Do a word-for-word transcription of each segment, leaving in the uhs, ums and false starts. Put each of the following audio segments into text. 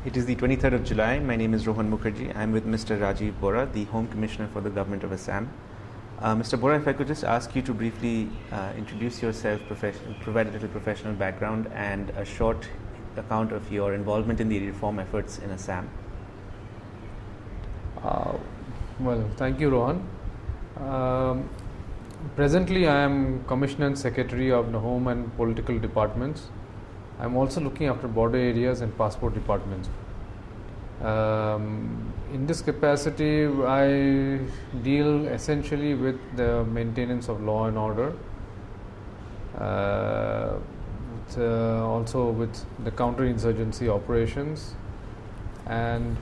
It is the twenty-third of July. My name is Rohan Mukherjee. I'm with Mister Rajiv Bora, the Home Commissioner for the Government of Assam. Uh, Mister Bora, if I could just ask you to briefly uh, introduce yourself, provide a little professional background and a short account of your involvement in the reform efforts in Assam. Uh, well, thank you, Rohan. Um, presently, I am Commissioner and Secretary of the Home and Political Departments. I am also looking after border areas and passport departments. Um, in this capacity, I deal essentially with the maintenance of law and order, uh, with, uh, also with the counter-insurgency operations and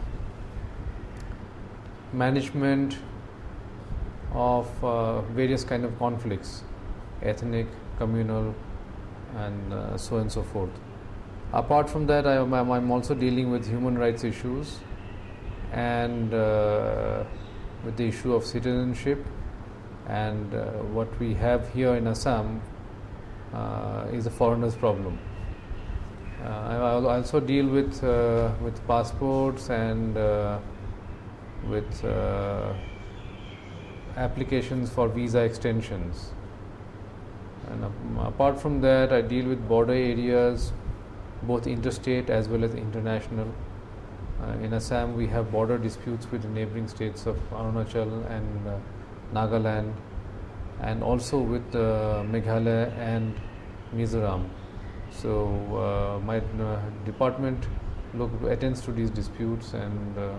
management of uh, various kind of conflicts, ethnic, communal, and uh, so on and so forth. Apart from that, I am I'm also dealing with human rights issues and uh, with the issue of citizenship, and uh, what we have here in Assam uh, is a foreigner's problem. Uh, I also deal with uh, with passports and uh, with uh, applications for visa extensions. And um, apart from that, I deal with border areas, both interstate as well as international. Uh, in Assam, we have border disputes with the neighboring states of Arunachal and uh, Nagaland, and also with uh, Meghalaya and Mizoram. So uh, my uh, department look, attends to these disputes, and uh,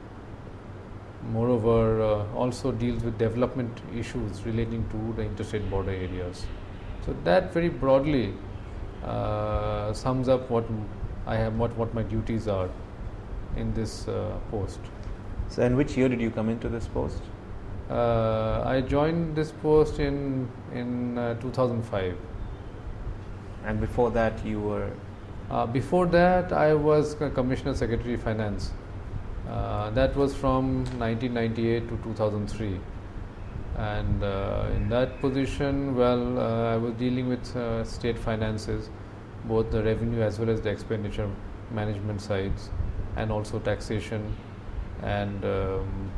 moreover uh, also deals with development issues relating to the interstate border areas. So that very broadly uh, sums up what I have, what, what my duties are in this uh, post. So, in which year did you come into this post? Uh, I joined this post in in uh, two thousand five. And before that, you were? Uh, before that, I was Commissioner Secretary Finance. Uh, that was from nineteen ninety-eight to two thousand three. And uh, in that position, well, uh, I was dealing with uh, state finances, both the revenue as well as the expenditure management sides, and also taxation. And um,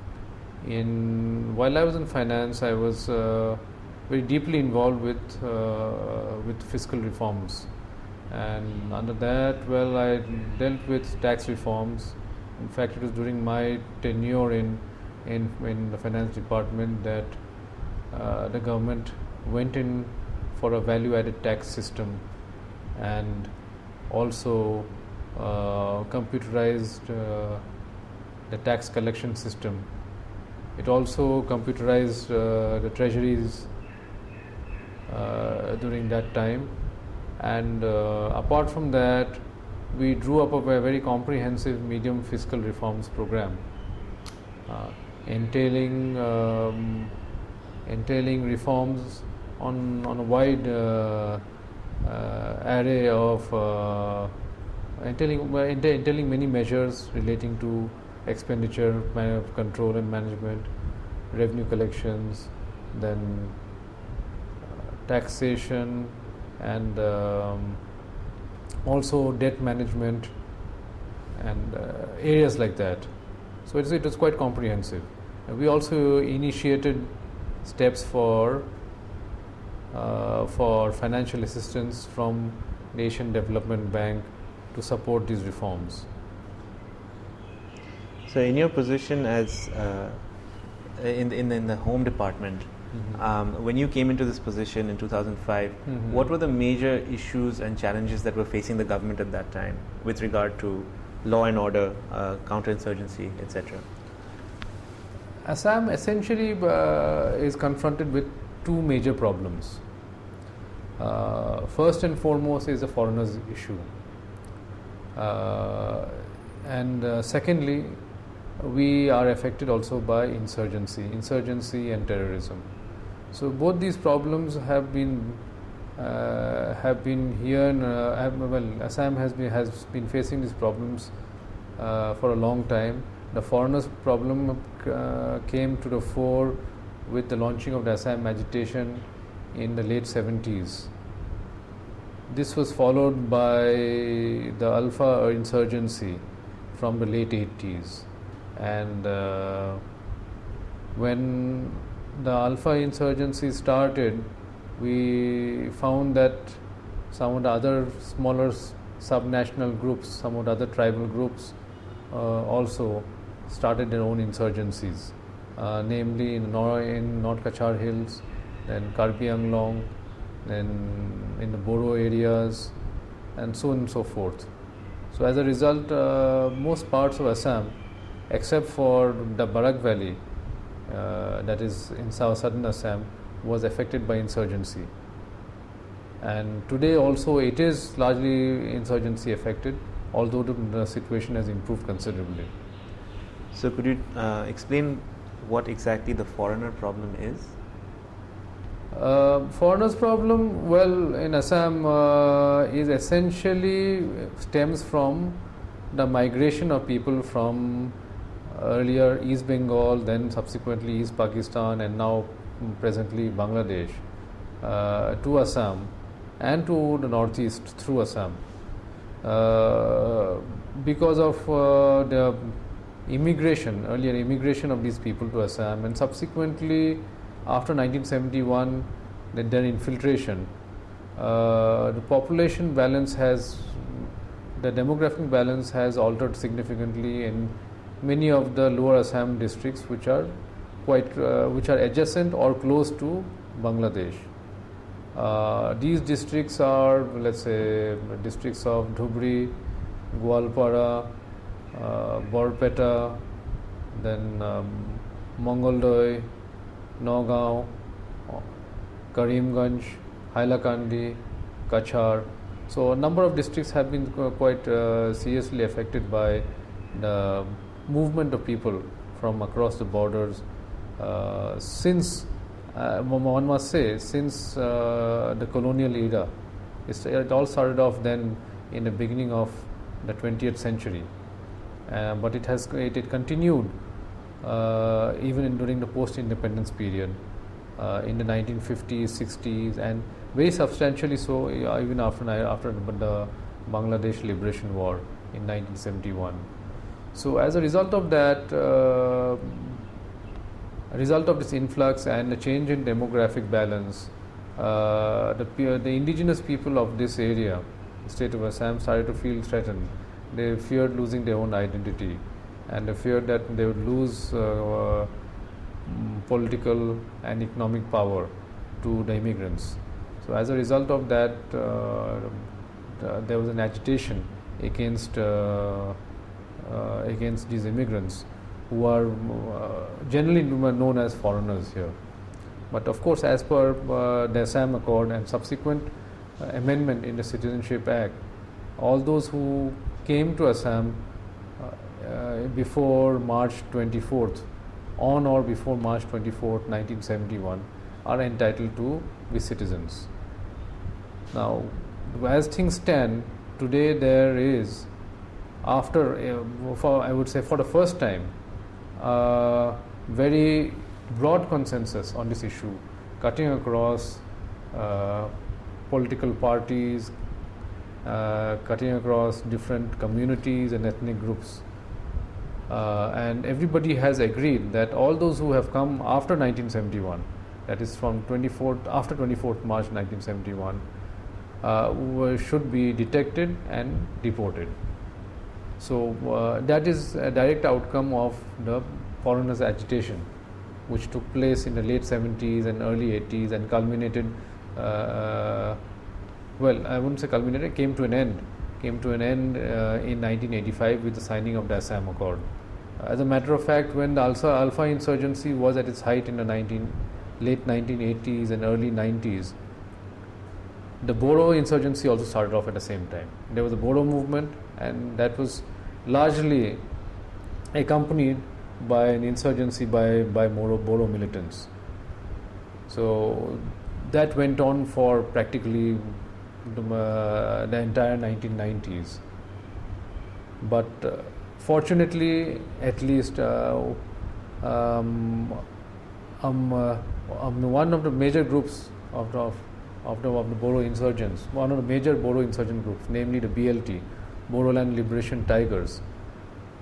in while I was in finance, I was uh, very deeply involved with uh, with fiscal reforms. And under that, well, I dealt with tax reforms. In fact, it was during my tenure in in, in the finance department that uh, the government went in for a value-added tax system, and also uh, computerized uh, the tax collection system. It also computerized uh, the treasuries uh, during that time, and uh, apart from that, we drew up a very comprehensive medium fiscal reforms program, uh, entailing um, entailing reforms on on a wide uh, uh, array of uh, entailing entailing many measures relating to expenditure control and management, revenue collections, then uh, taxation, and um, also debt management, and uh, areas like that. So it, is, it was quite comprehensive. And we also initiated steps for uh, for financial assistance from the Asian Development Bank to support these reforms. So, in your position as uh, in, the, in, the, in the Home Department, mm-hmm. um, when you came into this position in two thousand five, mm-hmm. what were the major issues and challenges that were facing the government at that time with regard to law and order, uh, counterinsurgency, et cetera? Assam essentially uh, is confronted with two major problems. Uh, first and foremost is the foreigners issue, uh, and uh, secondly, we are affected also by insurgency, insurgency and terrorism. So both these problems have been uh, have been here. In, uh, have, well, Assam has been has been facing these problems uh, for a long time. The foreigners problem uh, came to the fore with the launching of the Assam agitation in the late seventies. This was followed by the Alpha insurgency from the late eighties, and uh, when the Alpha insurgency started, we found that some of the other smaller subnational groups, some of the other tribal groups uh, also started their own insurgencies, uh, namely in, Nor- in North Kachar Hills, then Karbi Anglong, then in the Boro areas, and so on and so forth. So as a result, uh, most parts of Assam, except for the Barak Valley, uh, that is in south southern Assam, was affected by insurgency. And today also it is largely insurgency affected, although the, the situation has improved considerably. So could you uh, explain what exactly the foreigner problem is? Uh, foreigners problem, well, in Assam uh, is essentially stems from the migration of people from earlier East Bengal, then subsequently East Pakistan, and now presently Bangladesh uh, to Assam and to the northeast through Assam. Uh, because of uh, the immigration, earlier immigration of these people to Assam, and subsequently after nineteen seventy-one, the, their infiltration, uh, the population balance has, the demographic balance has altered significantly in many of the lower Assam districts, which are quite, uh, which are adjacent or close to Bangladesh. Uh, these districts are, let's say, districts of Dhubri, Gwalpara, uh, Borpeta, then um, Mangoldoi, Nagaon, Karimganj, Hailakandi, Kachar. So a number of districts have been quite uh, seriously affected by the movement of people from across the borders uh, since, uh, one must say, since uh, the colonial era. It's, it all started off then in the beginning of the twentieth century, uh, but it has it, it continued uh, even in, during the post-independence period uh, in the nineteen fifties, sixties, and very substantially so uh, even after after the Bangladesh Liberation War in nineteen seventy-one. So as a result of that, uh, a result of this influx and the change in demographic balance, uh, the, the indigenous people of this area, the state of Assam, started to feel threatened. They feared losing their own identity, and they feared that they would lose uh, political and economic power to the immigrants. So as a result of that, uh, there was an agitation against uh, uh, against these immigrants, who are uh, generally known as foreigners here. But of course, as per uh, the Assam Accord and subsequent uh, amendment in the Citizenship Act, all those who came to Assam uh, uh, before March twenty-fourth, on or before March twenty-fourth, nineteen seventy-one, are entitled to be citizens. Now, as things stand, today there is, after, uh, for, I would say for the first time, uh, very broad consensus on this issue, cutting across uh, political parties, uh, cutting across different communities and ethnic groups. Uh, and everybody has agreed that all those who have come after nineteen seventy-one, that is from twenty-fourth, after twenty-fourth March nineteen seventy-one, uh, should be detected and deported. So uh, that is a direct outcome of the foreigners' agitation, which took place in the late seventies and early eighties and culminated, uh, well, I wouldn't say culminated, came to an end, came to an end uh, in nineteen eighty-five with the signing of the Assam Accord. As a matter of fact, when the Alpha, Alpha insurgency was at its height in the nineteen, late nineteen eighties and early nineties, the Bodo insurgency also started off at the same time. There was a Bodo movement, and that was largely accompanied by an insurgency by, by Moro, Bodo militants. So that went on for practically the, uh, the entire nineteen nineties. But uh, fortunately, at least uh, um, um, uh, um, one of the major groups of the, of, of the, of the Bodo insurgents, one of the major Bodo insurgent groups, namely the B L T, Bodoland Liberation Tigers,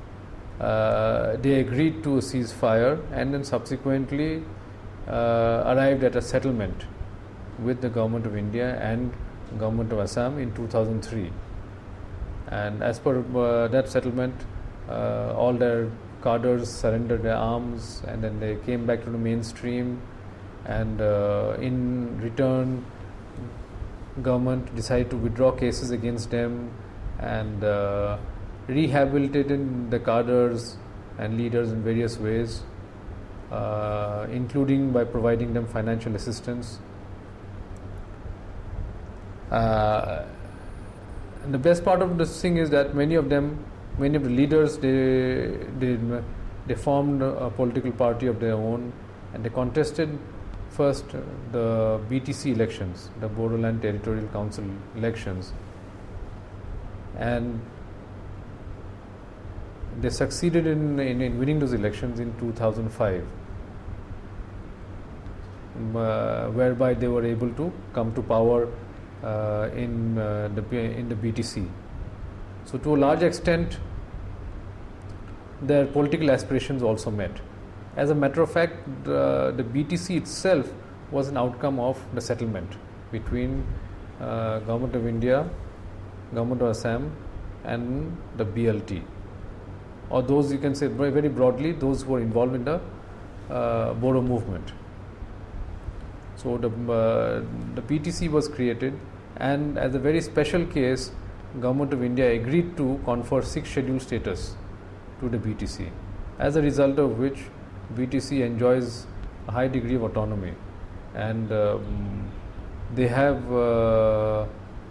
uh, they agreed to a ceasefire and then subsequently uh, arrived at a settlement with the government of India and government of Assam in two thousand three. And as per uh, that settlement, uh, all their cadres surrendered their arms, and then they came back to the mainstream, and uh, in return government decided to withdraw cases against them and uh, rehabilitated the cadres and leaders in various ways, uh, including by providing them financial assistance. Uh, and the best part of this thing is that many of them, many of the leaders, they they, they formed a political party of their own, and they contested first uh, the B T C elections, the Bodoland Territorial Council elections, and they succeeded in, in, in winning those elections in two thousand five, uh, whereby they were able to come to power uh, in uh, the in the B T C. So to a large extent, their political aspirations also met. As a matter of fact, the, the B T C itself was an outcome of the settlement between uh, Government of India, Government of Assam, and the B L T, or those, you can say very, very broadly, those who were involved in the uh, Bodo movement. So the uh, the B T C was created, and as a very special case, Government of India agreed to confer sixth schedule status to the B T C, as a result of which B T C enjoys a high degree of autonomy, and um, they have uh,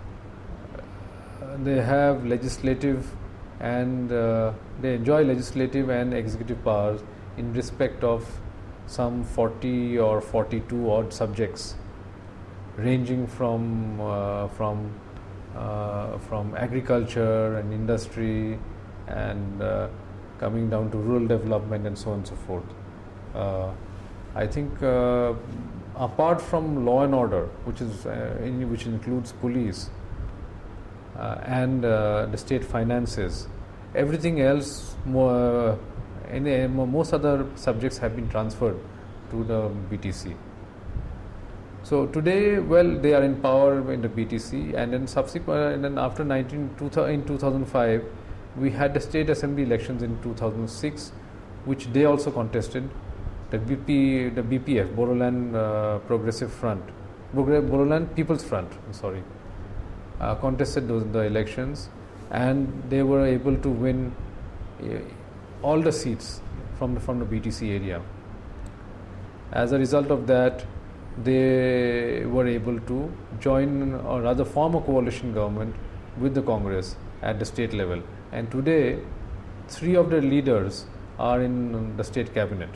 they have legislative and uh, they enjoy legislative and executive powers in respect of some forty or forty-two odd subjects, ranging from uh, from uh, from agriculture and industry, and uh, coming down to rural development and so on and so forth. Uh, I think uh, apart from law and order, which is uh, in, which includes police uh, and uh, the state finances, everything else, more, uh, any, most other subjects have been transferred to the B T C. So today, well, they are in power in the B T C, and then subsequent, and then after nineteen, in two thousand five, we had the state assembly elections in two thousand six, which they also contested. The B P, the B P F, Bodoland uh, Progressive Front, Bodoland People's Front, sorry, uh, contested those the elections, and they were able to win uh, all the seats from the, from the B T C area. As a result of that, they were able to join, or rather form a coalition government with the Congress at the state level. And today, three of the leaders are in the state cabinet.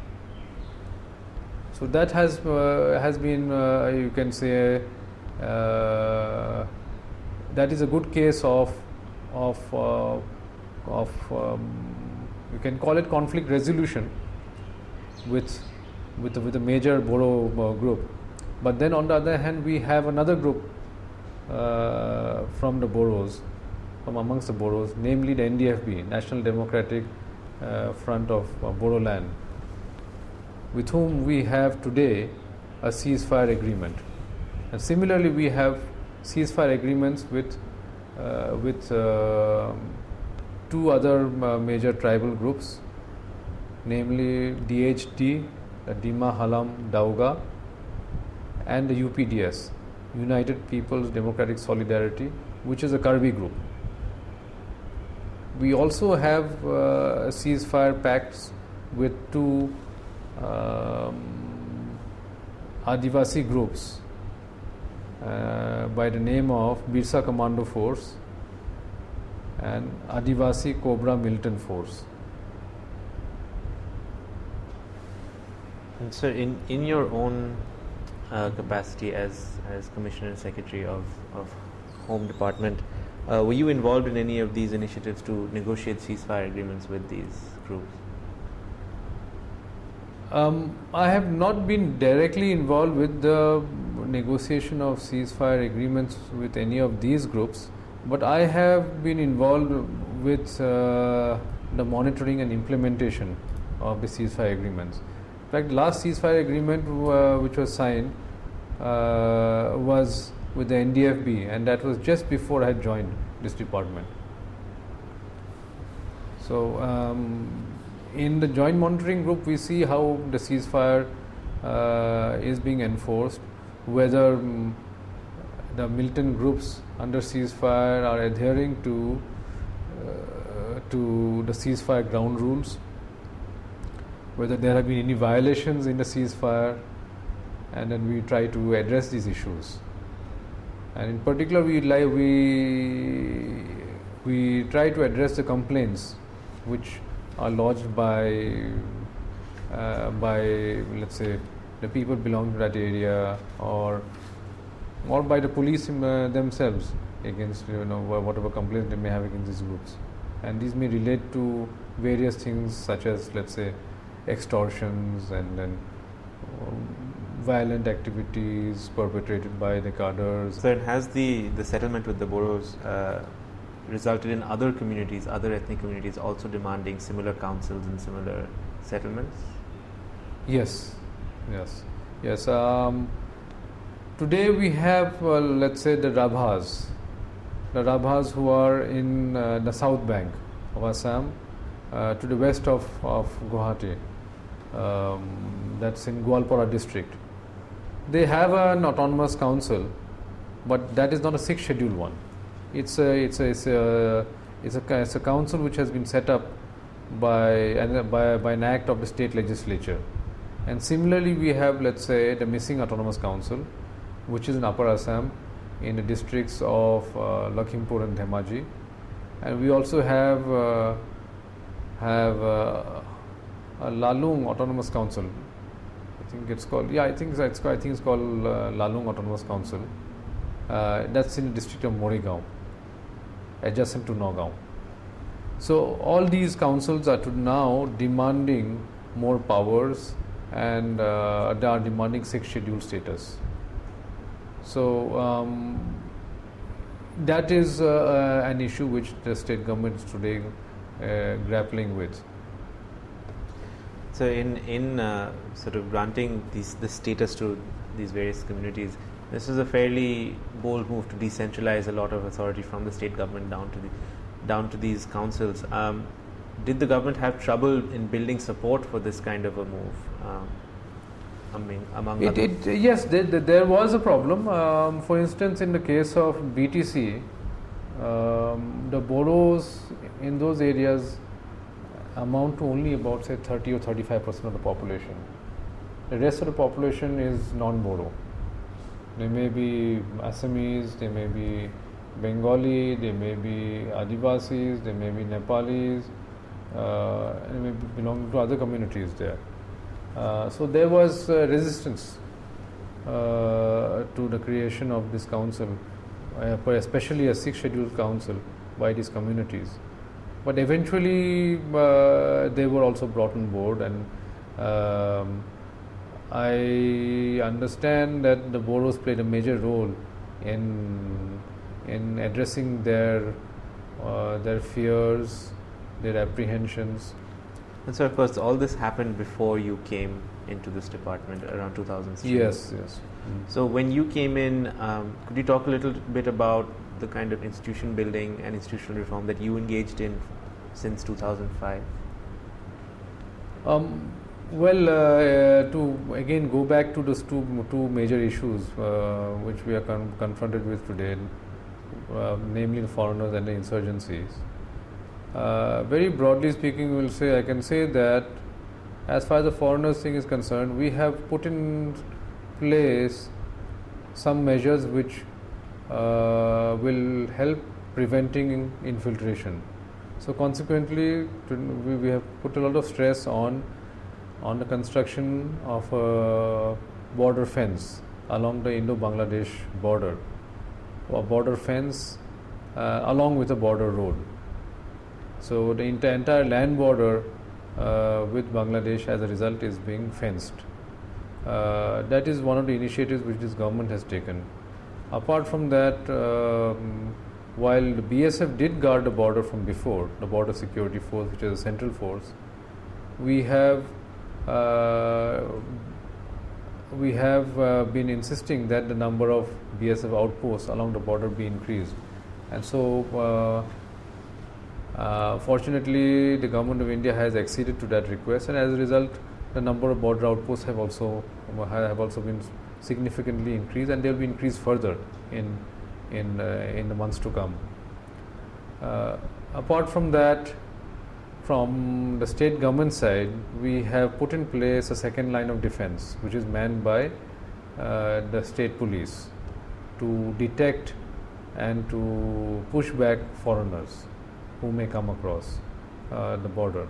So that has uh, has been, uh, you can say, uh, that is a good case of of uh, of um, you can call it conflict resolution with with with a major Bodo uh, group. But then on the other hand, we have another group uh, from the Bodos, from amongst the Bodos, namely the N D F B, National Democratic uh, Front of uh, Bodoland, with whom we have today a ceasefire agreement. And similarly, we have ceasefire agreements with uh, with uh, two other uh, major tribal groups, namely D H D, the Dima Halam Dauga, and the U P D S, United People's Democratic Solidarity, which is a Karbi group. We also have uh, ceasefire pacts with two um, Adivasi groups uh, by the name of Birsa Commando Force and Adivasi Cobra Militant Force. And so, in, in your own uh, capacity as as Commissioner and Secretary of, of Home Department, uh, were you involved in any of these initiatives to negotiate ceasefire agreements with these groups? Um, I have not been directly involved with the negotiation of ceasefire agreements with any of these groups, but I have been involved with uh, the monitoring and implementation of the ceasefire agreements. In fact, the last ceasefire agreement uh, which was signed uh, was with the N D F B, and that was just before I had joined this department. So, um, in the joint monitoring group, we see how the ceasefire uh, is being enforced, whether um, the militant groups under ceasefire are adhering to uh, to the ceasefire ground rules, whether there have been any violations in the ceasefire, and then we try to address these issues. And in particular, we li- we we try to address the complaints which are lodged by uh, by let's say the people belonging to that area, or or by the police uh, themselves against, you know, whatever complaints they may have against these groups. And these may relate to various things such as, let's say, extortions and then um, violent activities perpetrated by the cadres. So, has the, the settlement with the Boros uh, resulted in other communities, other ethnic communities also demanding similar councils and similar settlements? Yes, yes, yes. Um, today we have, uh, let's say, the Rabhas, the Rabhas who are in uh, the south bank of Assam, uh, to the west of, of Guwahati, um, that's in Gwalpara district. They have an autonomous council, but that is not a sixth schedule one. It's a it's a it's a it's a, it's a council which has been set up by an, by by an act of the state legislature. And similarly, we have, let's say, the missing autonomous council, which is in Upper Assam, in the districts of uh, Lakhimpur and Dhemaji, and we also have uh, have uh, a Lalung Autonomous Council. I think it's called yeah. I think it's called, I think it's called uh, Lalung Autonomous Council. Uh, that's in the district of Morigaon, adjacent to Nagaon. So all these councils are to now demanding more powers, and uh, they are demanding sixth schedule status. So um, that is uh, uh, an issue which the state government is today uh, grappling with. So, in in uh, sort of granting these the status to these various communities, this is a fairly bold move to decentralize a lot of authority from the state government down to the down to these councils. Um, did the government have trouble in building support for this kind of a move? Um, I mean, among it, it, yes, there, there was a problem. Um, for instance, in the case of B T C, um, the Boros in those areas amount to only about, say, thirty or thirty-five percent of the population. The rest of the population is non-Boro. They may be Assamese, they may be Bengali, they may be Adivasis, they may be Nepalis, uh, and they may belong to other communities there. Uh, so there was uh, resistance uh, to the creation of this council, uh, especially a sixth scheduled council by these communities. But eventually uh, they were also brought on board, and um, I understand that the Boros played a major role in in addressing their uh, their fears, their apprehensions. And so, of course, all this happened before you came into this department around two thousand three. Yes, yes. Mm. So, when you came in, um, could you talk a little bit about the kind of institution building and institutional reform that you engaged in since two thousand five? Um, well, uh, to again go back to those two two major issues uh, which we are con- confronted with today, uh, namely the foreigners and the insurgencies. Uh, very broadly speaking, we'll say I can say that as far as the foreigners thing is concerned, we have put in place some measures which uh, will help preventing infiltration. So consequently, to, we, we have put a lot of stress on on the construction of a border fence along the Indo-Bangladesh border, a border fence uh, along with a border road. So the ent- entire land border uh, with Bangladesh as a result is being fenced. Uh, that is one of the initiatives which this government has taken. Apart from that, um, while the B S F did guard the border from before, the Border Security Force, which is a central force, we have uh, we have uh, been insisting that the number of B S F outposts along the border be increased. And so, uh, uh, fortunately, the Government of India has acceded to that request, and as a result, the number of border outposts have also have also been significantly increased, and they will be increased further in in uh, in the months to come. Uh, apart from that, from the state government side, we have put in place a second line of defense, which is manned by uh, the state police to detect and to push back foreigners who may come across uh, the border.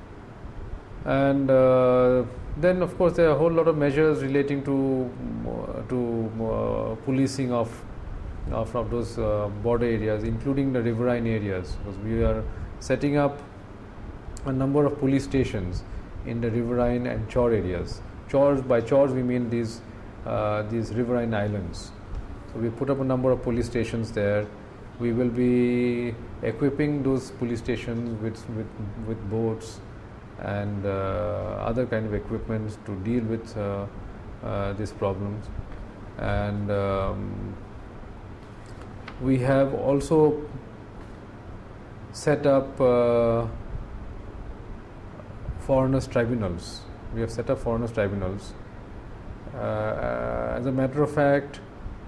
And uh, then, of course, there are a whole lot of measures relating to uh, to uh, policing of of, of those uh, border areas, including the riverine areas, because we are setting up a number of police stations in the riverine and chor areas. Chors, by chors we mean these uh, these riverine islands. So we put up a number of police stations there. We will be equipping those police stations with with, with boats and uh, other kind of equipment to deal with uh, uh, these problems. And um, we have also set up uh, foreigners tribunals. We have set up foreigners tribunals. Uh, as a matter of fact,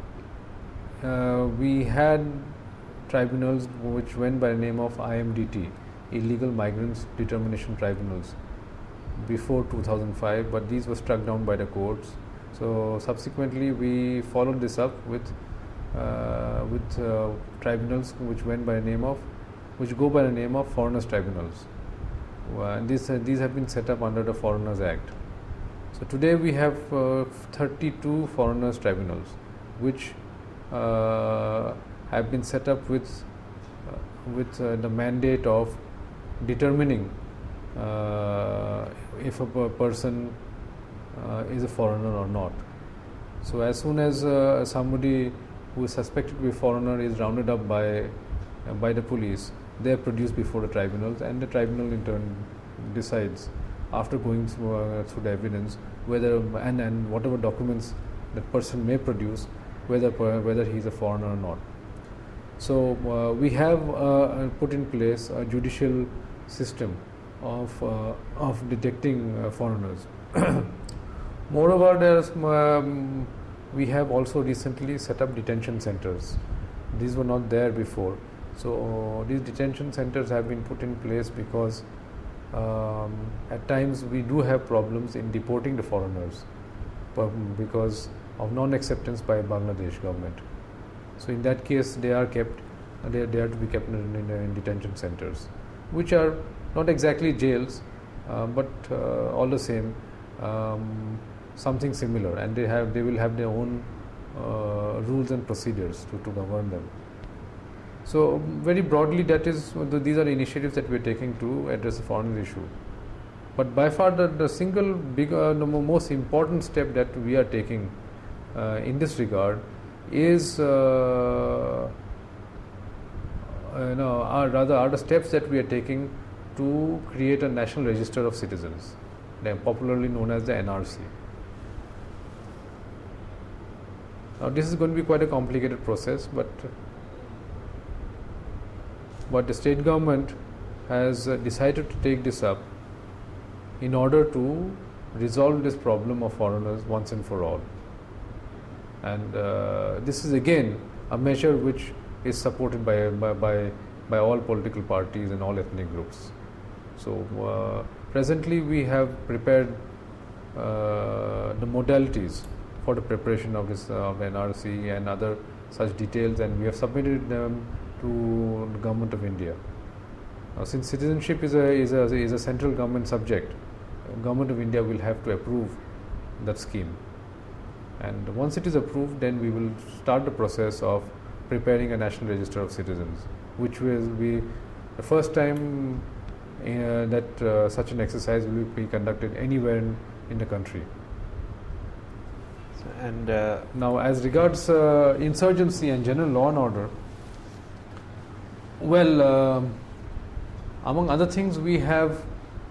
uh, we had tribunals which went by the name of I M D T, Illegal Migrants Determination Tribunals, before two thousand five, but these were struck down by the courts. So subsequently we followed this up with uh, with uh, tribunals which went by the name of which go by the name of foreigners tribunals. Uh, these, uh, these have been set up under the Foreigners Act. So today we have uh, thirty-two foreigners tribunals which uh, have been set up with uh, with uh, the mandate of determining uh, if a per person uh, is a foreigner or not. So as soon as uh, somebody who is suspected to be a foreigner is rounded up by uh, by the police, they are produced before the tribunals, and the tribunal in turn decides, after going through, uh, through the evidence, whether and, and whatever documents that person may produce, whether whether he is a foreigner or not. So uh, we have uh, put in place a judicial system of uh, of detecting uh, foreigners. Moreover, there's um, we have also recently set up detention centers. These were not there before. So these detention centers have been put in place because um, at times we do have problems in deporting the foreigners because of non-acceptance by Bangladesh government. So in that case, they are kept, they, they are to be kept in, in, in detention centers, which are not exactly jails, uh, but uh, all the same um, something similar, and they have they will have their own uh, rules and procedures to, to govern them. So very broadly, that is the, these are the initiatives that we are taking to address the foreigner issue. But by far the, the single big, uh, the most important step that we are taking uh, in this regard is, uh, you know, are rather are the steps that we are taking to create a national register of citizens, popularly known as the N R C. Now this is going to be quite a complicated process, but but the state government has uh, decided to take this up in order to resolve this problem of foreigners once and for all. And uh, this is again a measure which is supported by, by, by, by all political parties and all ethnic groups. So uh, presently we have prepared uh, the modalities for the preparation of this uh, N R C and other such details, and we have submitted them to the Government of India. Now, since citizenship is a, is a is a central government subject, Government of India will have to approve that scheme. And once it is approved, then we will start the process of preparing a national register of citizens, which will be the first time uh, that uh, such an exercise will be conducted anywhere in, in the country. So, and uh, now, as regards uh, insurgency and general law and order, Well, um among other things, we have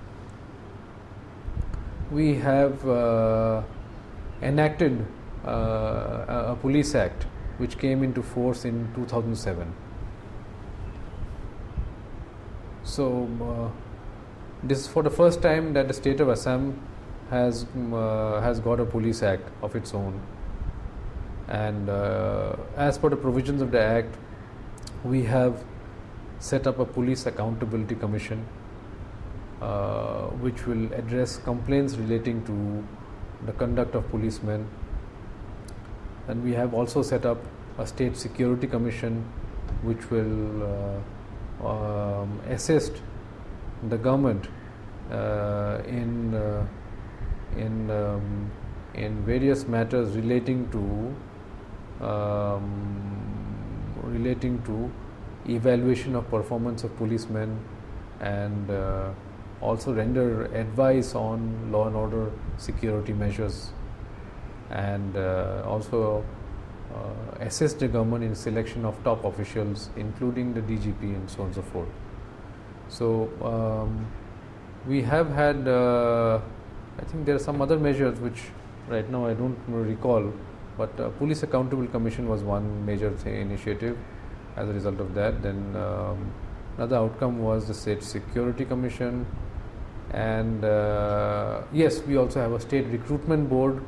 we have uh, enacted uh, a, a police act which came into force in two thousand seven. So uh, this is for the first time that the state of Assam has uh, has got a police act of its own, and uh, as per the provisions of the act, we have set up a police accountability commission uh, which will address complaints relating to the conduct of policemen, and we have also set up a state security commission which will uh, um, assist the government uh, in uh, in um, in various matters relating to um, relating to evaluation of performance of policemen, and uh, also render advice on law and order security measures, and uh, also uh, assist the government in selection of top officials, including the D G P and so on and so forth. So um, we have had, uh, I think there are some other measures which right now I don't recall, but uh, Police Accountability Commission was one major th- initiative. As a result of that, then um, another outcome was the State Security Commission, and uh, yes, we also have a state recruitment board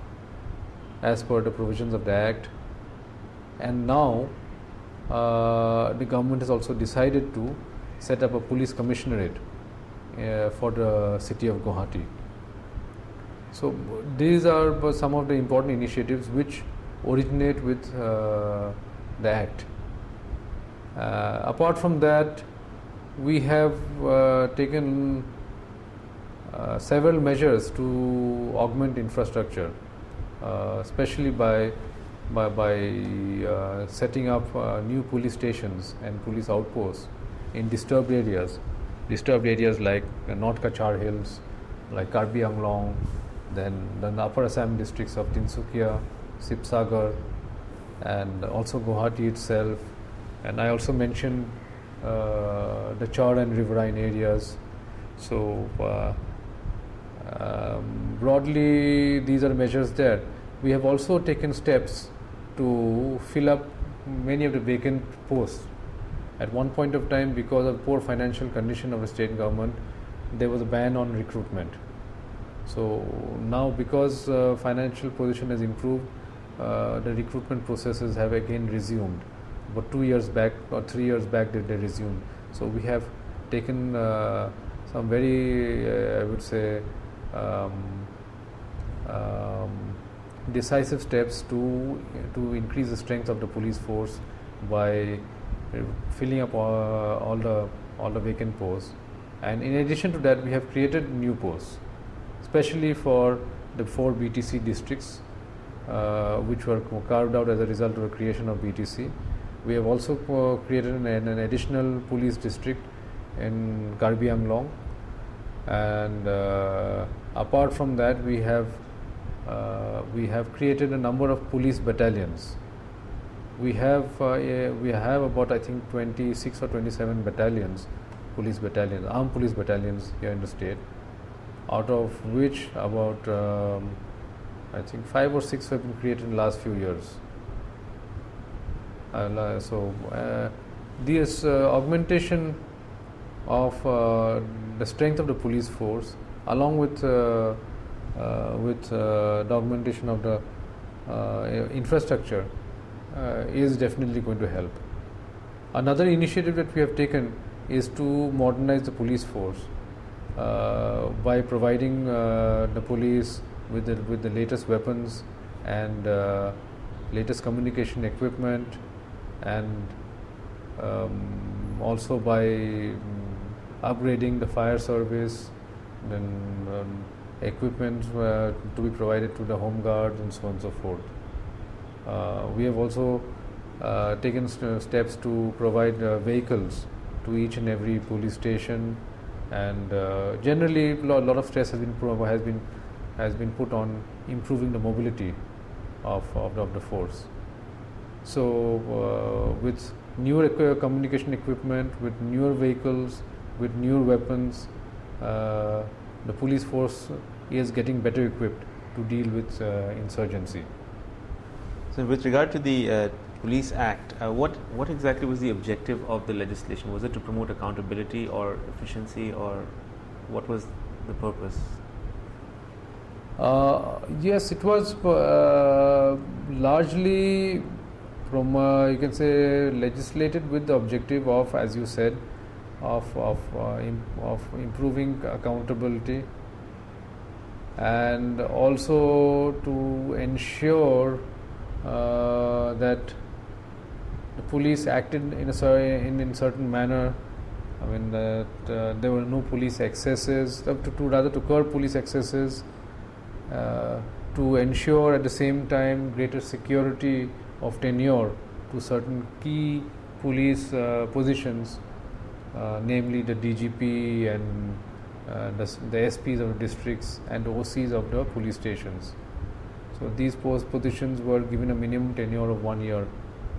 as per the provisions of the Act, and now uh, the government has also decided to set up a police commissionerate uh, for the city of Guwahati. So these are some of the important initiatives which originate with uh, the Act. Uh, apart from that, we have uh, taken uh, several measures to augment infrastructure, uh, especially by by, by uh, setting up uh, new police stations and police outposts in disturbed areas, disturbed areas like uh, North Kachar Hills, like Karbi Anglong, then the Upper Assam districts of Tinsukia, Sibsagar, and also Guwahati itself. And I also mentioned uh, the Char and riverine areas. So uh, um, broadly, these are measures there. We have also taken steps to fill up many of the vacant posts. At one point of time, because of poor financial condition of the state government, there was a ban on recruitment. So now, because uh, financial position has improved, uh, the recruitment processes have again resumed. But two years back or three years back, they, they resumed. So we have taken uh, some very, uh, I would say, um, um, decisive steps to to increase the strength of the police force by uh, filling up all, all the all the vacant posts. And in addition to that, we have created new posts, especially for the four B T C districts, uh, which were carved out as a result of the creation of B T C. We have also uh, created an, an additional police district in Karbi Anglong, and uh, apart from that, we have uh, we have created a number of police battalions. We have uh, a, we have about I think twenty-six or twenty-seven battalions, police battalions, armed police battalions here in the state, out of which about um, I think five or six have been created in the last few years. Uh, so uh, this uh, augmentation of uh, the strength of the police force, along with uh, uh, with uh, the augmentation of the uh, infrastructure, uh, is definitely going to help. Another initiative that we have taken is to modernize the police force uh, by providing uh, the police with the, with the latest weapons and uh, latest communication equipment, and um, also by um, upgrading the fire service, then um, equipment uh, to be provided to the home guards and so on and so forth. Uh, we have also uh, taken st- steps to provide uh, vehicles to each and every police station, and uh, generally a lot, lot of stress has been pro- has been has been put on improving the mobility of of the, of the force. So uh, with newer equi- communication equipment, with newer vehicles, with newer weapons. Uh, the police force is getting better equipped to deal with uh, insurgency. So, with regard to the uh, Police Act, uh, what what exactly was the objective of the legislation? Was it to promote accountability or efficiency, or what was the purpose? Uh, yes, it was uh, largely from uh, you can say legislated with the objective of, as you said, of of uh, imp- of improving accountability, and also to ensure uh, that the police acted in a cer- in, in certain manner. I mean that uh, there were no police excesses, to, to rather to curb police excesses, uh, to ensure at the same time greater security of tenure to certain key police uh, positions, uh, namely the D G P and uh, the, the S Ps of the districts and O Cs of the police stations. So these post positions were given a minimum tenure of one year.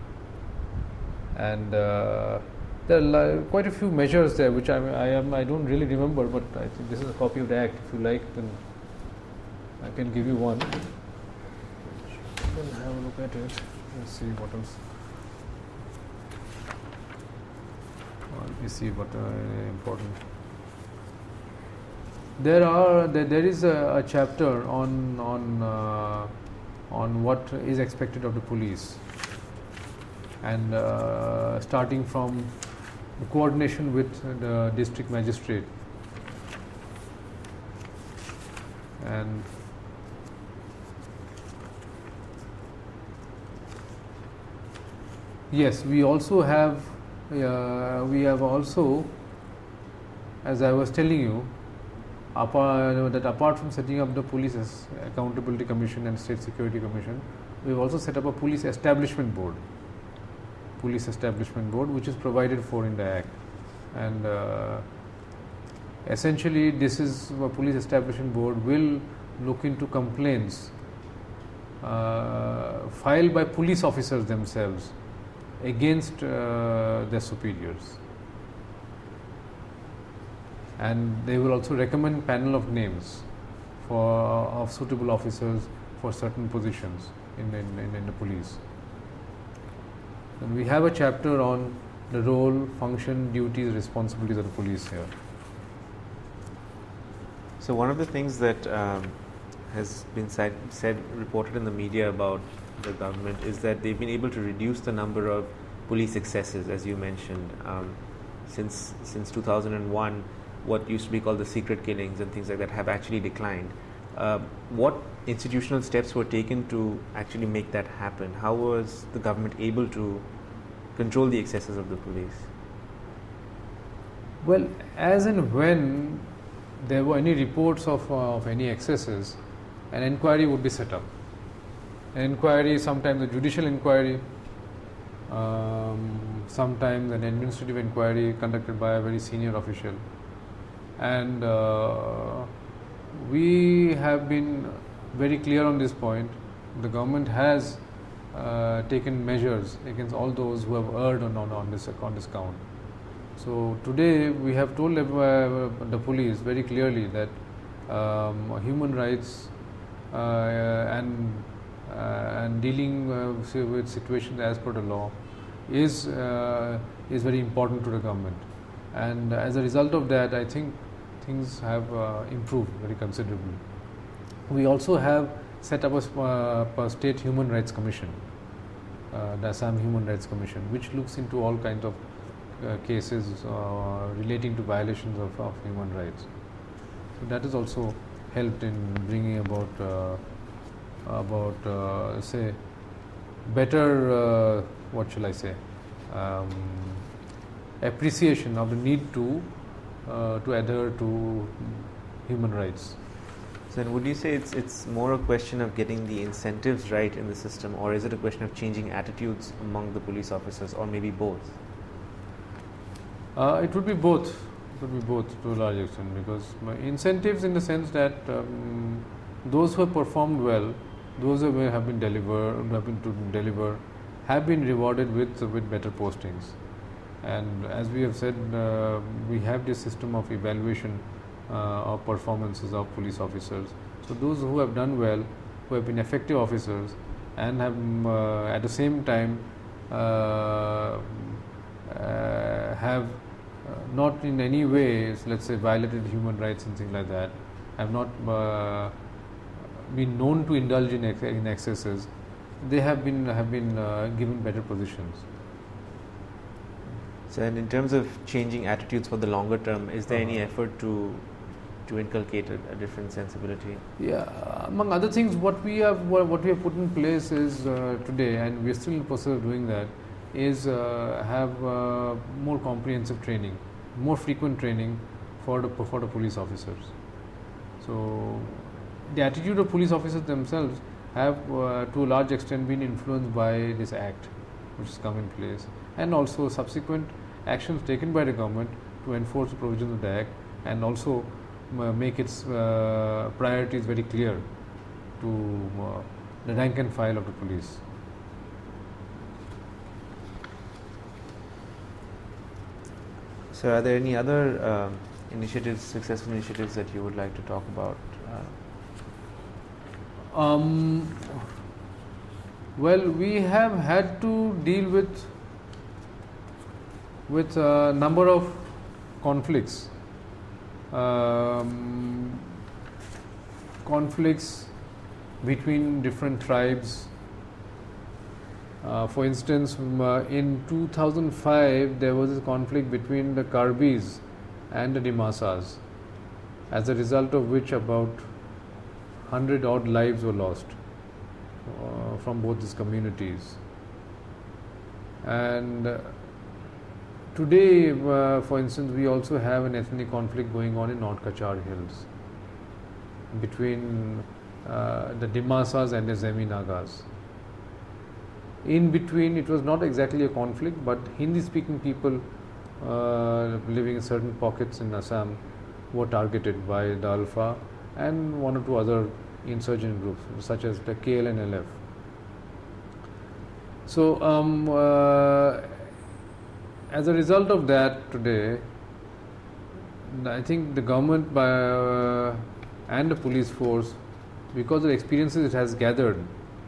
And uh, there are li- quite a few measures there, which I, I am I don't really remember, but I think this is a copy of the Act. If you like, then I can give you one. You can have a look at it. Let's see what else. Uh, let me see what uh, important. There are there, there is a, a chapter on on uh, on what is expected of the police. And uh, starting from the coordination with the district magistrate, and yes, we also have uh, we have also, as I was telling you, apart, that apart from setting up the Police Accountability Commission and State Security Commission, we have also set up a Police Establishment Board. Police Establishment Board, which is provided for in the Act, and uh, essentially this is a Police Establishment Board will look into complaints uh, filed by police officers themselves against uh, their superiors, and they will also recommend panel of names for of suitable officers for certain positions in in, in, in the police. And we have a chapter on the role, function, duties, responsibilities of the police here. So one of the things that um, has been said, said, reported in the media about the government is that they've been able to reduce the number of police excesses, as you mentioned, um, since since two thousand one. What used to be called the secret killings and things like that have actually declined. Uh, what institutional steps were taken to actually make that happen? How was the government able to control the excesses of the police? Well, as and when there were any reports of, uh, of any excesses, an inquiry would be set up. An inquiry, sometimes a judicial inquiry, um, sometimes an administrative inquiry conducted by a very senior official. And uh, we have been very clear on this point. The government has uh, taken measures against all those who have erred on, on, on, this, on this count. So today we have told uh, the police very clearly that um, human rights uh, and uh, and dealing uh, with situations as per the law is uh, is very important to the government. And as a result of that, I think things have uh, improved very considerably. We also have set up a, uh, a State Human Rights Commission, uh, the Assam Human Rights Commission, which looks into all kinds of uh, cases uh, relating to violations of, of human rights. So that has also helped in bringing about uh, about uh, say better uh, what shall I say um, appreciation of the need to uh, to adhere to human rights. So then would you say it's it's more a question of getting the incentives right in the system, or is it a question of changing attitudes among the police officers, or maybe both? Uh, it would be both. It would be both to a large extent, because my incentives in the sense that um, those who have performed well, those who have been deliver, have been to deliver, have been rewarded with with better postings. And as we have said, uh, we have this system of evaluation uh, of performances of police officers. So those who have done well, who have been effective officers, and have um, uh, at the same time uh, uh, have uh, not in any way, let's say, violated human rights and things like that, have not uh, been known to indulge in, ex in excesses, they have been have been uh, given better positions. So, and in terms of changing attitudes for the longer term, is there uh-huh. any effort to to inculcate a, a different sensibility? Yeah, among other things, what we have what, what we have put in place is uh, today, and we are still in the process of doing that, is uh, have uh, more comprehensive training, more frequent training for the for the police officers. So, the attitude of police officers themselves have, uh, to a large extent, been influenced by this act, which has come in place, and also subsequent actions taken by the government to enforce the provisions of the act, and also uh, make its uh, priorities very clear to uh, the rank and file of the police. So, are there any other um, initiatives, successful initiatives that you would like to talk about? Uh, um, well, we have had to deal with with a number of conflicts, um, conflicts between different tribes. Uh, for instance, um, uh, in two thousand five, there was a conflict between the Karbis and the Dimasas, as a result of which about one hundred odd lives were lost uh, from both these communities. And uh, today, uh, for instance, we also have an ethnic conflict going on in North Kachar Hills between uh, the Dimasas and the Zemi Nagas. In between, it was not exactly a conflict, but Hindi-speaking people uh, living in certain pockets in Assam were targeted by the Alpha and one or two other insurgent groups, such as the K L and L F. So, um, uh, as a result of that, today, I think the government by, uh, and the police force, because of the experiences it has gathered,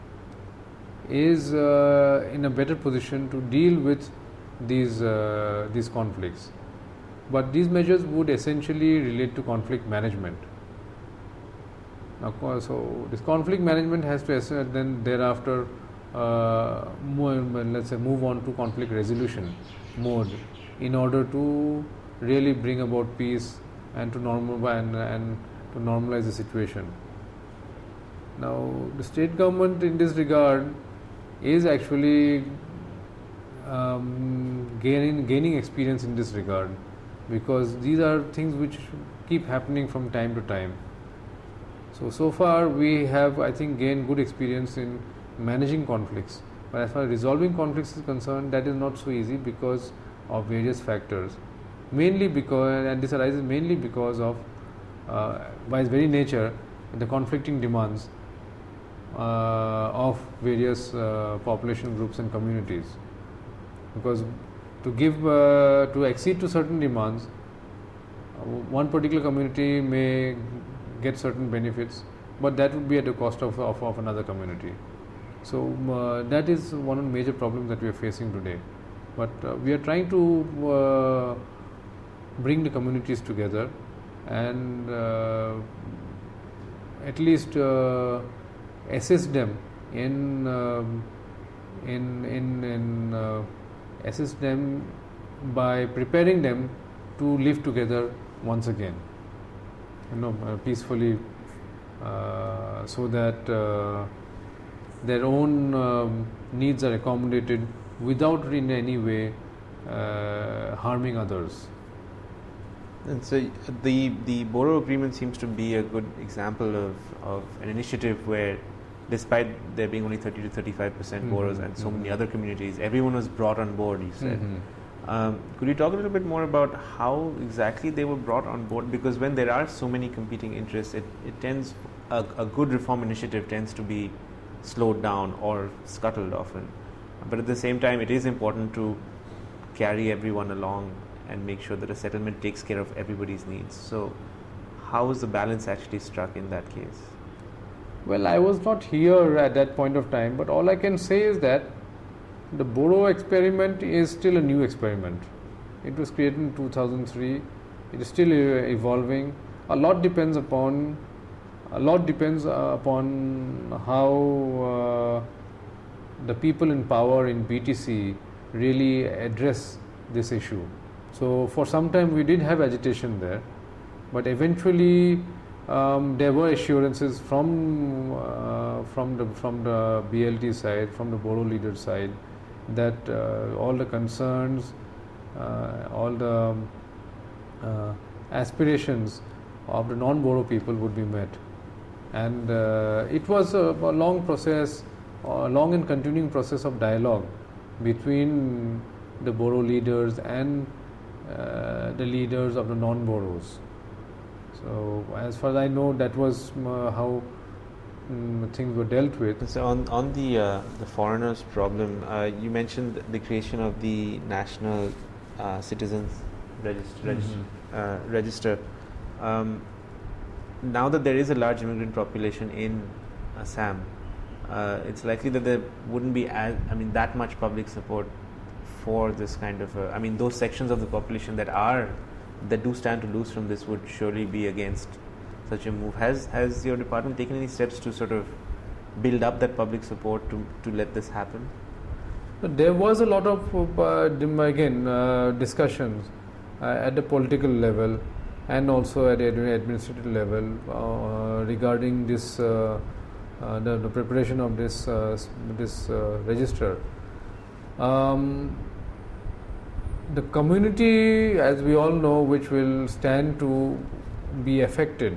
is uh, in a better position to deal with these uh, these conflicts. But these measures would essentially relate to conflict management. Now, so this conflict management has to then thereafter uh, move, let's say move on to conflict resolution mode in order to really bring about peace and to normal and, and to normalize the situation. Now, the state government in this regard is actually um, gaining gaining experience in this regard, because these are things which keep happening from time to time. So, so far we have, I think, gained good experience in managing conflicts, but as far as resolving conflicts is concerned, that is not so easy because of various factors, mainly because, and this arises mainly because of, uh, by its very nature, the conflicting demands Uh, of various uh, population groups and communities, because to give uh, to accede to certain demands, uh, one particular community may get certain benefits, but that would be at the cost of, of, of another community. So uh, that is one of the major problems that we are facing today. But uh, we are trying to uh, bring the communities together and uh, at least uh, assist them in um, in in, in uh, assist them by preparing them to live together once again, you know, uh, peacefully, uh, so that uh, their own um, needs are accommodated without in any way uh, harming others. And so the the Boro agreement seems to be a good example of, of an initiative where, despite there being only thirty to thirty-five percent mm-hmm. Boros and so mm-hmm. many other communities, everyone was brought on board, you said. Mm-hmm. Um, could you talk a little bit more about how exactly they were brought on board? Because when there are so many competing interests, it, it tends, a, a good reform initiative tends to be slowed down or scuttled often. But at the same time, it is important to carry everyone along and make sure that a settlement takes care of everybody's needs. So how was the balance actually struck in that case? Well, I was not here at that point of time, but all I can say is that the Bodo experiment is still a new experiment. It was created in two thousand three. It is still evolving. A lot depends upon a lot depends upon how uh, the people in power in B T C really address this issue. So for some time we did have agitation there, but eventually um, there were assurances from uh, from the from the B L T side, from the Bodo leader side, that uh, all the concerns, uh, all the uh, aspirations of the non-Bodo people would be met. And uh, it was a, a long process, a long and continuing process of dialogue between the Bodo leaders and uh, the leaders of the non-Bodos. So as far as I know, that was uh, how um, things were dealt with. So on, on the, uh, the foreigners problem, uh, you mentioned the creation of the National uh, Citizens Register. Register, Mm-hmm. uh, register. Um, now that there is a large immigrant population in Assam, uh, it's likely that there wouldn't be as, I mean, that much public support for this kind of, a, I mean, those sections of the population that are, that do stand to lose from this would surely be against such a move. Has has your department taken any steps to sort of build up that public support to, to let this happen? There was a lot of, uh, again, uh, discussions uh, at the political level and also at the administrative level uh, regarding this, uh, uh, the, the preparation of this uh, this uh, register. Um, the community, as we all know, which will stand to be affected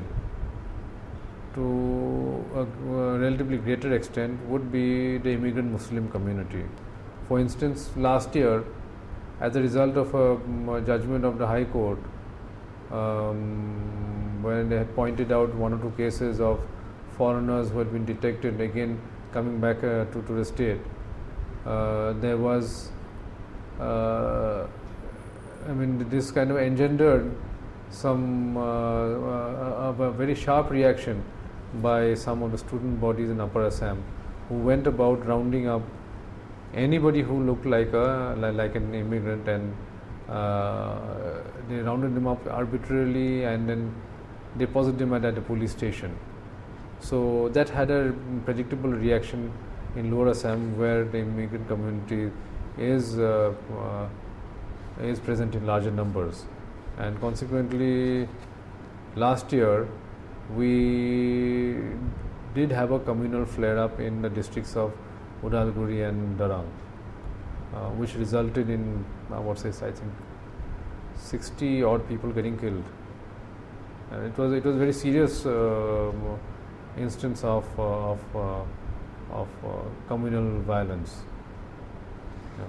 to a, a relatively greater extent would be the immigrant Muslim community. For instance, last year, as a result of a, a judgment of the High Court, Um, when they had pointed out one or two cases of foreigners who had been detected again coming back uh, to, to the state, uh, there was, uh, I mean, this kind of engendered some uh, uh, a very sharp reaction by some of the student bodies in Upper Assam, who went about rounding up anybody who looked like a like an immigrant, and uh, they rounded them up arbitrarily and then deposited them at, at a police station. So that had a predictable reaction in Lower Assam, where the immigrant community is uh, uh, is present in larger numbers, and consequently, last year we did have a communal flare-up in the districts of Udalguri and Darang, uh, which resulted in, uh, what says I think, sixty odd people getting killed. And it was it was a very serious uh, instance of uh, of uh, of uh, communal violence. Yeah.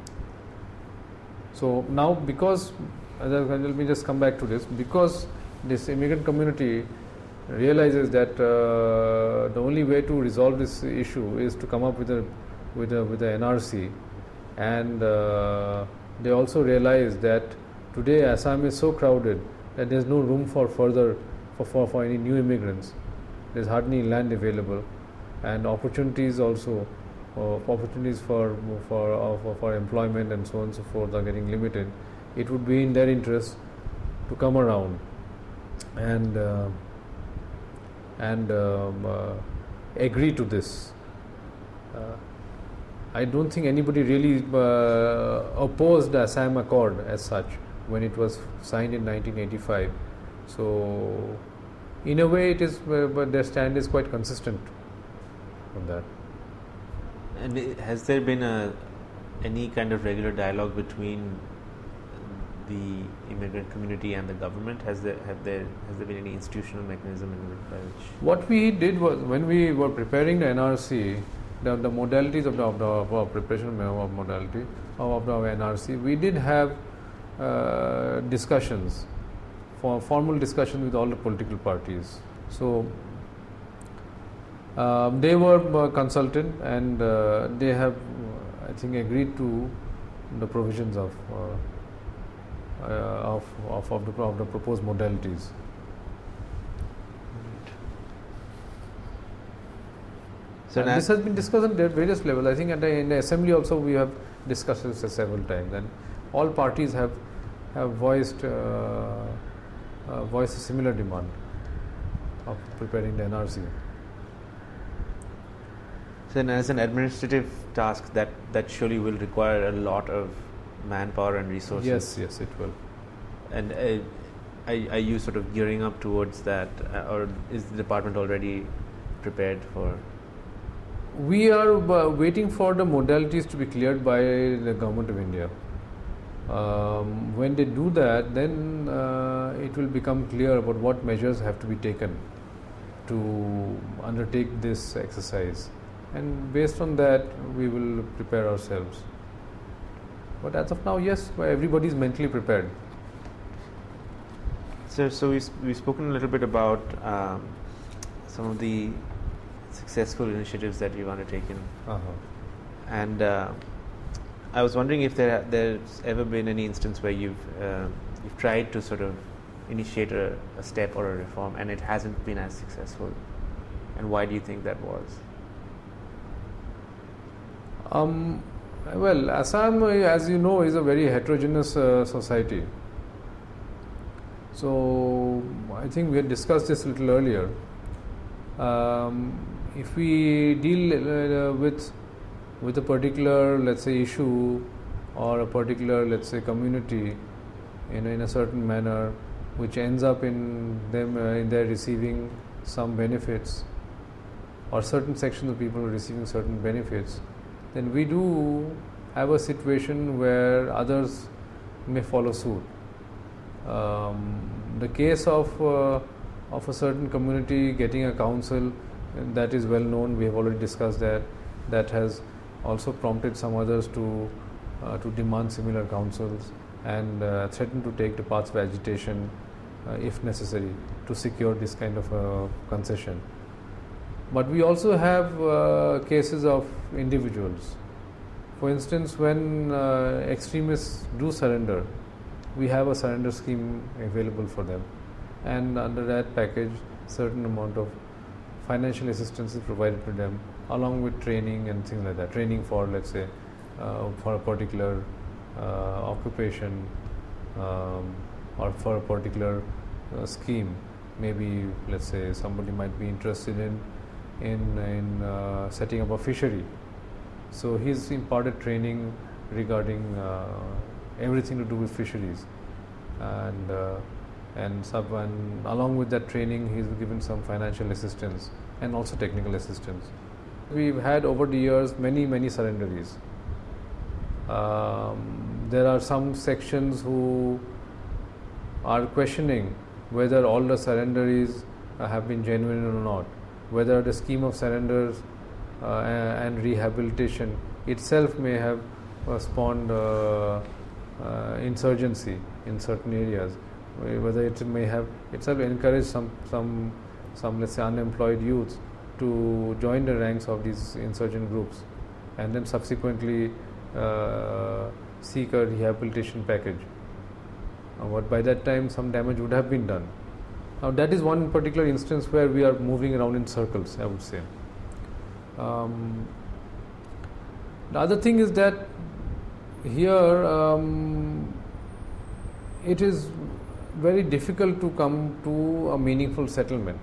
So now, because uh, let me just come back to this, because this immigrant community realizes that uh, the only way to resolve this issue is to come up with a with a with a N R C, and uh, they also realize that today Assam is so crowded that there is no room for further for, for, for any new immigrants. There is hardly land available, and opportunities also uh, opportunities for for, uh, for for employment and so on and so forth are getting limited. It would be in their interest to come around and uh, and um, uh, agree to this. Uh, I don't think anybody really uh, opposed the Assam Accord as such when it was signed in nineteen eighty-five. So, in a way, it is, uh, but their stand is quite consistent on that. And has there been a any kind of regular dialogue between the immigrant community and the government? Has there have there has there been any institutional mechanism in by which? What we did was, when we were preparing the N R C, the, the modalities of the, of the of our preparation of modality of the N R C, we did have uh, discussions, for formal discussions with all the political parties. So um, they were uh, consulted, and uh, they have I think, agreed to the provisions of uh, uh, of, of, of, the, of the proposed modalities. So this has been discussed at various levels. I think at the, in the assembly also we have discussed this several times, and all parties have have voiced uh, uh, voiced a similar demand of preparing the N R C. So, as an administrative task, that that surely will require a lot of manpower and resources. Yes, yes, it will. And uh, are, are you sort of gearing up towards that, uh, or is the department already prepared for? We are uh, waiting for the modalities to be cleared by the Government of India. Um, when they do that, then uh, it will become clear about what measures have to be taken to undertake this exercise. And based on that, we will prepare ourselves. But as of now, yes, everybody is mentally prepared. So, so we, we've spoken a little bit about um, some of the successful initiatives that you've undertaken. Uh-huh. And uh, I was wondering if there there's ever been any instance where you've uh, you've tried to sort of initiate a, a step or a reform and it hasn't been as successful, and why do you think that was? Um, well, Assam, as you know, is a very heterogeneous uh, society. So I think we had discussed this a little earlier. Um, if we deal uh, with with a particular, let's say, issue or a particular, let's say, community in a, in a certain manner, which ends up in them uh, in their receiving some benefits, or certain sections of people receiving certain benefits, then we do have a situation where others may follow suit. Um, the case of uh, of a certain community getting a council, that is well known. We have already discussed that. That has also prompted some others to uh, to demand similar councils and uh, threaten to take the paths of agitation uh, if necessary to secure this kind of a concession. But we also have uh, cases of individuals. For instance, when uh, extremists do surrender, we have a surrender scheme available for them, and under that package, certain amount of financial assistance is provided to them, along with training and things like that. Training for, let's say, uh, for a particular uh, occupation um, or for a particular uh, scheme. Maybe, let's say, somebody might be interested in in, in uh, setting up a fishery. So he's imparted training regarding uh, everything to do with fisheries, and uh, and sub and along with that training, he's given some financial assistance and also technical assistance. We've had over the years many many surrenderies. Um, there are some sections who are questioning whether all the surrenderies uh, have been genuine or not, whether the scheme of surrenders uh, and rehabilitation itself may have uh, spawned uh, uh, insurgency in certain areas, whether it may have itself encouraged some some some let's say unemployed youths to join the ranks of these insurgent groups and then subsequently uh, seek a rehabilitation package. Uh, but by that time some damage would have been done. Now that is one particular instance where we are moving around in circles, I would say. Um, the other thing is that here um, it is very difficult to come to a meaningful settlement.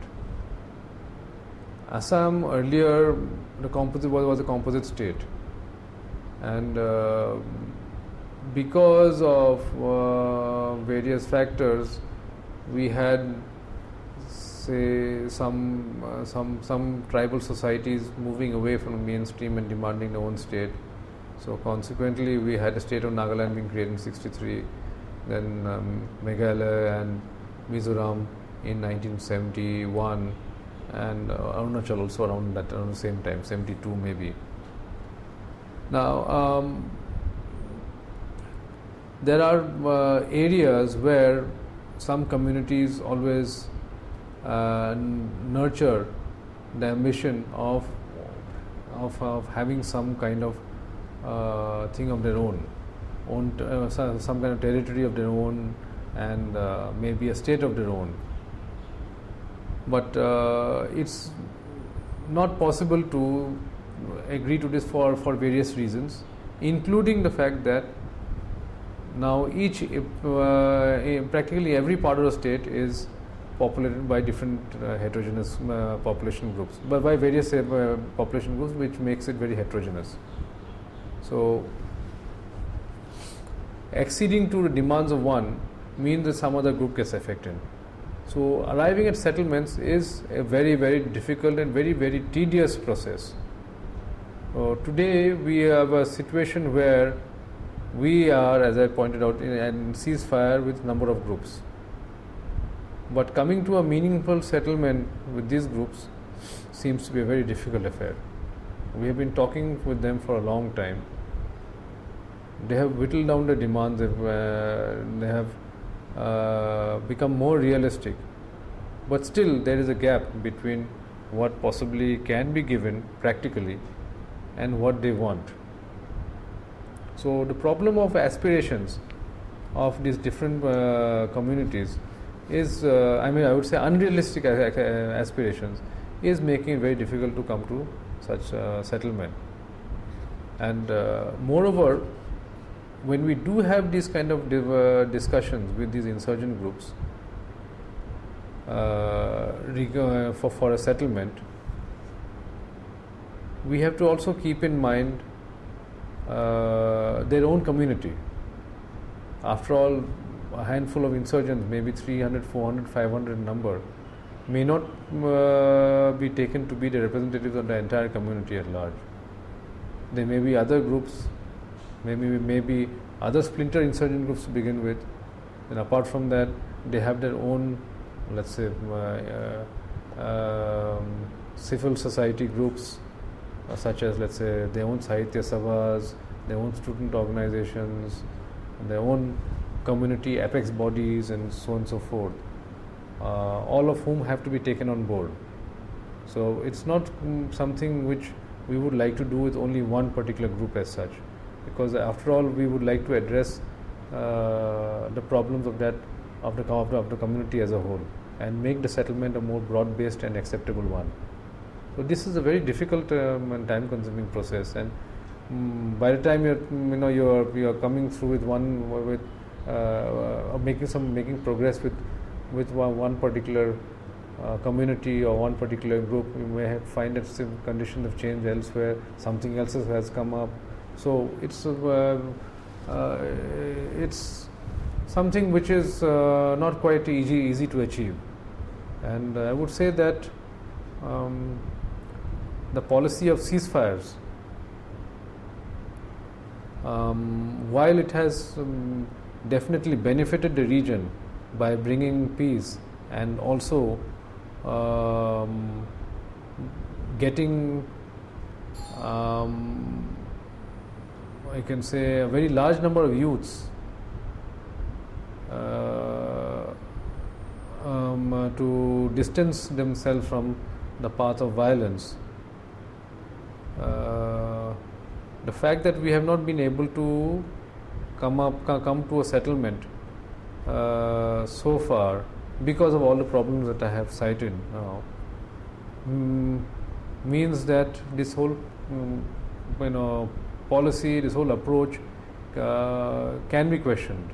Assam earlier, the composite was, was a composite state, and uh, because of uh, various factors, we had say some uh, some some tribal societies moving away from the mainstream and demanding their own state. So consequently, we had a state of Nagaland being created in sixty-three, then um, Meghalaya and Mizoram in nineteen seventy-one, and uh, Arunachal also around that around the same time, seventy-two maybe. Now um, there are uh, areas where some communities always uh, n- nurture the ambition of, of of having some kind of uh, thing of their own, own t- uh, some, some kind of territory of their own, and uh, maybe a state of their own. But uh, it's not possible to agree to this for, for various reasons, including the fact that now each, uh, practically every part of the state is populated by different uh, heterogeneous uh, population groups, but by various uh, population groups, which makes it very heterogeneous. So, acceding to the demands of one means that some other group gets affected. So, arriving at settlements is a very, very difficult and very, very tedious process. Uh, today, we have a situation where we are, as I pointed out, in a ceasefire with number of groups. But coming to a meaningful settlement with these groups seems to be a very difficult affair. We have been talking with them for a long time. They have whittled down the demands, uh, they have uh, become more realistic. But still, there is a gap between what possibly can be given practically and what they want. So, the problem of aspirations of these different uh, communities is, uh, I mean, I would say unrealistic aspirations is making it very difficult to come to such uh, settlement. And uh, moreover, when we do have these kind of div- uh, discussions with these insurgent groups uh, reg- uh, for, for a settlement, we have to also keep in mind uh, their own community. After all, a handful of insurgents, maybe three hundred, four hundred, five hundred number, may not uh, be taken to be the representatives of the entire community at large. There may be other groups, maybe maybe other splinter insurgent groups to begin with, and apart from that, they have their own, let's say, uh, uh, um, civil society groups, uh, such as, let's say, their own Sahitya Sabhas, their own student organizations, their own community apex bodies, and so on and so forth, uh, all of whom have to be taken on board. So it's not mm, something which we would like to do with only one particular group as such, because after all, we would like to address uh, the problems of that of the, of the of the community as a whole, and make the settlement a more broad-based and acceptable one. So this is a very difficult um, and time-consuming process, and um, by the time you're you know you're you're coming through with one with uh, making some making progress with with one, one particular uh, community or one particular group, you may have find that some conditions have changed elsewhere, something else has come up. So it's uh, uh, it's something which is uh, not quite easy easy to achieve, and uh, I would say that um, the policy of ceasefires, um, while it has um, definitely benefited the region by bringing peace and also um, getting um, I can say a very large number of youths uh, um, uh, to distance themselves from the path of violence. Uh, the fact that we have not been able to come up come to a settlement uh, so far because of all the problems that I have cited now mm, means that this whole mm, you know policy, this whole approach uh, can be questioned.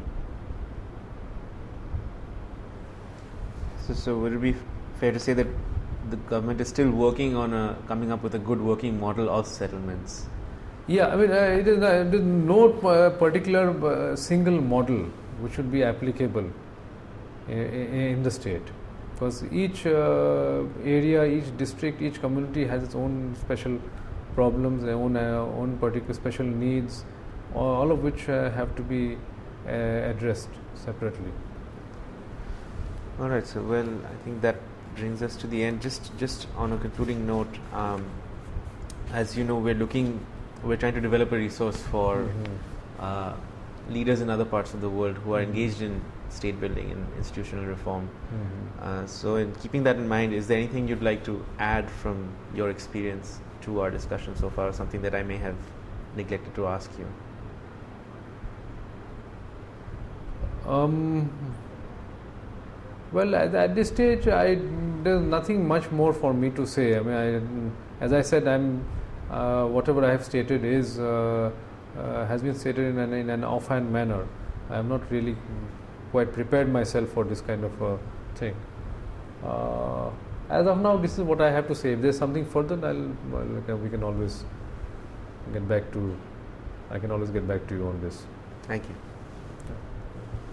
So, so would it be fair to say that the government is still working on a, coming up with a good working model of settlements? Yeah, I mean, uh, it is uh, there is no uh, particular uh, single model which should be applicable in, in the state, because each uh, area, each district, each community has its own special problems, their own uh, own particular special needs, all of which uh, have to be uh, addressed separately. All right. So, well, I think that brings us to the end. Just, just on a concluding note, um, as you know, we're looking. We're trying to develop a resource for mm-hmm. uh, leaders in other parts of the world who are mm-hmm. engaged in state building and institutional reform. Mm-hmm. Uh, so, in keeping that in mind, is there anything you'd like to add from your experience to our discussion so far, or something that I may have neglected to ask you? Um, well, at, at this stage, I there's nothing much more for me to say. I mean, I, as I said, I'm uh, whatever I have stated is uh, uh, has been stated in an, in an offhand manner. I am not really quite prepared myself for this kind of a thing. Uh, as of now, this is what I have to say. If there's something further, I'll well, we can always get back to. I can always get back to you on this. Thank you.